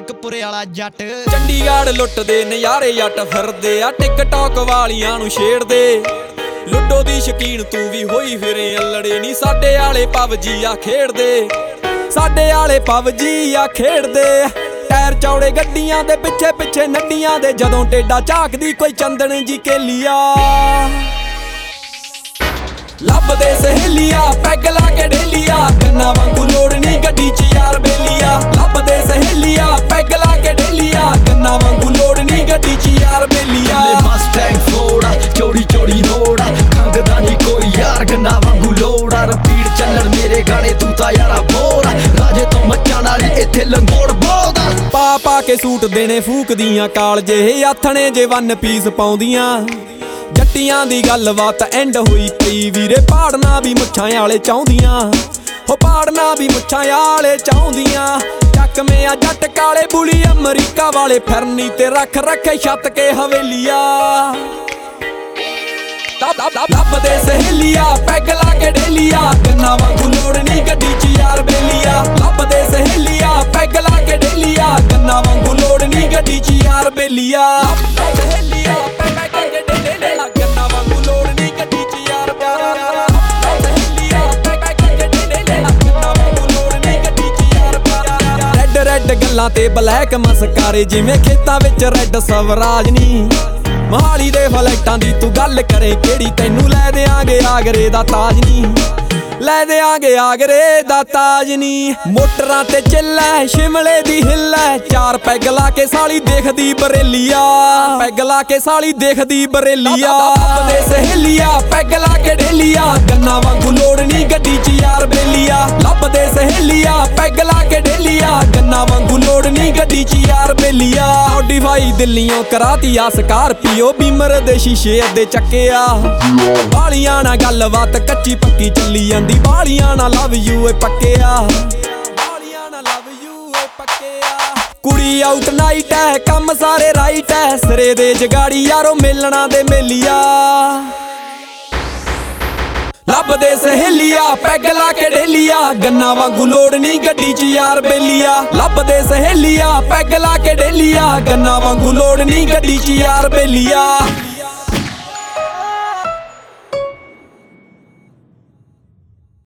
ਮਾਲਕਪੁਰੇ ਵਾਲਾ ਜੱਟ। ਚੰਡੀਗੜ੍ਹ ਲੁੱਟਦੇ ਨਜ਼ਾਰੇ ਜੱਟ ਫਿਰਦੇ ਆ, ਟਿਕਟੌਕ ਵਾਲੀਆਂ ਨੂੰ ਛੇੜਦੇ। ਲੁੱਡੋ ਦੀ ਸ਼ਕੀਨ ਤੂੰ ਵੀ ਹੋਈ ਫਿਰੇ ਅਲੜੇ ਨੀ, ਸਾਡੇ ਆਲੇ ਪਬਜੀ ਆ ਖੇਡਦੇ। ਸਾਡੇ ਆਲੇ ਪਬਜੀ ਆ ਖੇਡਦੇ। ਟਾਇਰ ਚੌੜੇ ਗੱਡੀਆਂ ਦੇ ਪਿੱਛੇ ਪਿੱਛੇ ਨੱਡੀਆਂ ਦੇ, ਜਦੋਂ ਟੇਡਾ ਝਾਕਦੀ ਕੋਈ ਚੰਦਨ ਜੀ ਕੇਲੀਆ। ਲੱਭਦੇ ਸਹੇਲੀਆ ਪੈਗ ਲਾ ਕੇ ਡੇਲੀਆ, ਗੰਨਾ ਵਾਂਗੂ ਲੋੜ ਨੀ ਗੱਡੀ 'ਚ ਯਾਰ ਬੇਲੀਆ। ਲੱਭਦੇ ਸਹੇਲੀਆ ਪੈਗ ਲਾ ਕੇ ਡੇਲੀਆ, ਗੰਨਾ ਵਾਂਗੂ ਲੋੜ ਨੀ ਗੱਡੀ 'ਚ ਯਾਰ ਬੇਲੀਆ। ਮਸਟੈਂਗ ਫੋੜਾ ਚੋੜੀ ਚੋੜੀ ਰੋੜਾ, ਖੰਗਦਾ ਨੀ ਕੋਈ ਯਾਰ ਗੰਨਾ ਵਾਂਗੂ ਲੋੜਾ। ਰਪੀਟ ਚੱਲਣ ਮੇਰੇ ਗਾਣੇ ਤੂੰ ਤਾਂ ਯਾਰਾ ਬੋਰਾ, ਰਾਜੇ ਤੋਂ ਮੱਚਾਂ ਵਾਲੀ ਇੱਥੇ ਲੰਗੋੜ ਬੋਲਦਾ। ਪਾ ਪਾ ਕੇ ਸੂਟ ਦੇਣੇ ਫੂਕਦੀਆਂ ਕਾਲਜੇ, ਆਥਣੇ ਜੇ ਵਨ ਪੀਸ ਪਾਉਂਦੀਆਂ। ਜੱਟੀਆਂ ਦੀ ਗੱਲਬਾਤ ਐਂਡ ਹੋਈ ਪਈ ਵੀਰੇ, ਪਾੜਨਾ ਵੀ ਮੁੱਛਾਂ ਵਾਲੇ ਚਾਹੁੰਦੀਆਂ। ਹੋ ਪਾੜਨਾ ਵੀ ਮੁੱਛਾਂ ਵਾਲੇ ਚਾਹੁੰਦੀਆਂ। ਚੱਕਵੇਂ ਆ ਜੱਟ ਕਾਲੇ ਬੁਲੀ ਅਮਰੀਕਾ ਵਾਲੇ, ਫਿਰਨੀ ਤੇ ਰੱਖ ਰੱਖੇ ਛੱਤ ਕੇ ਹਵੇਲੀਆ। ਲੱਭਦੇ ਸਹੇਲੀਆ ਪੈਗ ਲਾ ਕੇ ਡੇਲੀਆ, ਗੰਨਾ ਵਾਂਗੂ ਲੋੜ ਨੀ ਗੱਡੀ 'ਚ ਯਾਰ ਬੇਲੀਆ। ਲੱਭਦੇ ਸਹੇਲੀਆ ਪੈਗ ਲਾ ਕੇ ਡੇਲੀਆ, ਗੰਨਾ ਵਾਂਗੂ ਲੋੜ ਨੀ ਗੱਡੀ 'ਚ ਯਾਰ ਬੇਲੀਆ। ਸਹੇਲੀਆ ਪੈਗ ਲਾ ਕੇ ਡੇਲੀਆ, ਗੰਨਾ ਵਾਂਗੂ ਲੋੜ ਨੀ ਗੱਡੀ 'ਚ ਯਾਰ ਬੇਲੀਆ। ਸਹੇਲੀਆ ਪੈਗ ਲਾ ਕੇ ਡੇਲੀਆ, ਗੰਨਾ ਵਾਂਗੂ ਲੋੜ ਨੀ ਗੱਡੀ 'ਚ ਯਾਰ ਬੇਲੀਆ। ਰੈੱਡ ਰੈੱਡ ਗੱਲਾਂ ਤੇ ਬਲੈਕ ਮਸਕਾਰੇ, ਜਿਵੇਂ ਖੇਤਾਂ ਵਿੱਚ ਰੈੱਡ ਸਵਰਾਜ ਨੀ। ਮਹਾਲੀ ਦੇ ਫਲੈਟਾਂ ਦੀ ਤੂੰ ਗੱਲ ਕਰੇ ਕਿਹੜੀ, ਤੈਨੂੰ ਲੈ ਦਿਆਂਗੇ ਆਗਰੇ ਦਾ ਤਾਜ ਨੀ। ਲੈ ਦਿਆਂਗੇ ਆਗਰੇ ਦਾ ਤਾਜ ਨੀ। ਮੋਟਰਾਂ ਤੇ ਚੱਲੈ ਸ਼ਿਮਲੇ ਦੀ ਹਿੱਲੈ, ਚਾਰ ਪੈਗ ਲਾ ਕੇ ਸਾਲੀ ਦੇਖਦੀ ਬਰੇਲੀਆ। ਪੈਗ ਲਾ ਕੇ ਸਾਲੀ ਦੇਖਦੀ ਬਰੇਲੀਆ। ਲੱਭਦੇ ਸਹੇਲੀਆ ਪੈਗ ਲਾ ਕੇ ਡੇਲੀਆ, ਗੰਨਾ ਵਾਂਗੂ ਲੋੜ ਨੀ ਗੱਡੀ 'ਚ ਯਾਰ ਬੇਲੀਆ। ਲੱਭਦੇ ਸਹੇਲੀਆ ਪੈਗ ਲਾ ਕੇ ਡੇਲੀਆ, ਗੰਨਾ ਵਾਂਗੂ ਲੋੜ ਨੀ ਗੱਡੀ 'ਚ ਯਾਰ ਬੇਲੀਆ। ਮੋਡੀਫਾਈ ਦਿੱਲੀਓਂ ਕਰਾਤੀ ਆ ਸਕਾਰਪੀਓ, ਬੀਮਰ ਦੇ ਸ਼ੀਸ਼ੇ ਅੱਧੇ ਚੱਕਿਆ। ਬਾਲੀਆਂ ਨਾਲ ਗੱਲਬਾਤ ਕੱਚੀ ਪੱਕੀ ਚੱਲੀ ਜਾਂਦੀ, ਬਾਲੀਆਂ ਨਾਲ ਲਵ ਯੂ ਏ ਪੱਕਿਆ। ਬਾਲੀਆਂ ਨਾਲ ਲਵ ਯੂ ਏ ਪੱਕਿਆ। ਕੁੜੀ ਆਊਟ ਨਾਈਟ ਐ ਕੰਮ ਸਾਰੇ ਰਾਈਟ ਐ, ਸਿਰੇ ਦੇ ਜਗਾੜੀ ਯਾਰੋ ਮੇਲਣਾ ਦੇ ਮੇਲੀਆ। ਲੱਭਦੇ ਸਹੇਲੀਆ ਪੈਗ ਲਾ ਕੇ ਡੇਲੀਆ, ਗੰਨਾ ਵਾਂਗੂ ਲੋੜ ਨੀ ਗੱਡੀ 'ਚ ਯਾਰ ਬੇਲੀਆ। ਲੱਭਦੇ ਸਹੇਲੀਆ ਪੈਗ ਲਾ ਕੇ ਡੇਲੀਆ, ਗੰਨਾ ਵਾਂਗੂ ਲੋੜ ਨੀ ਗੱਡੀ 'ਚ ਯਾਰ ਬੇਲੀਆ।